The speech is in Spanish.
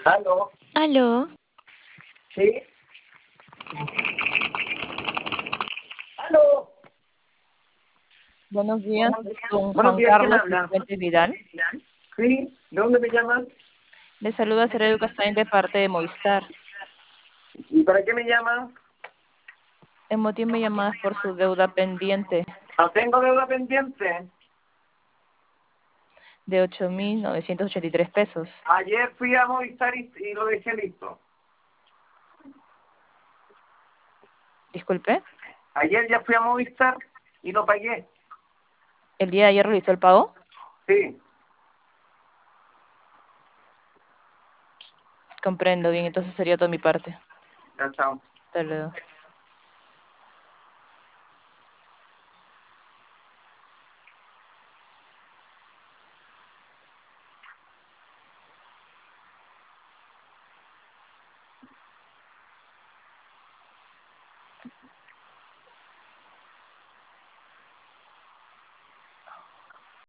¿Aló? Aló, ¿Sí? ¿Aló? Buenos días, Buenos días. don Buenos Juan días, ¿quién Carlos habla? Cifuentes Vidal. Sí, ¿de dónde me llaman? Le saluda Ser Educación de parte de Movistar. ¿Y para qué me llaman? El motivo de mi llamada es por su deuda pendiente No tengo deuda pendiente. de 8.983 pesos. Ayer fui a Movistar y lo dejé listo. Disculpe, Ayer ya fui a Movistar y lo pagué. ¿el día de ayer realizó el pago? Sí, Comprendo bien, entonces sería toda mi parte. ya chao. Hasta luego.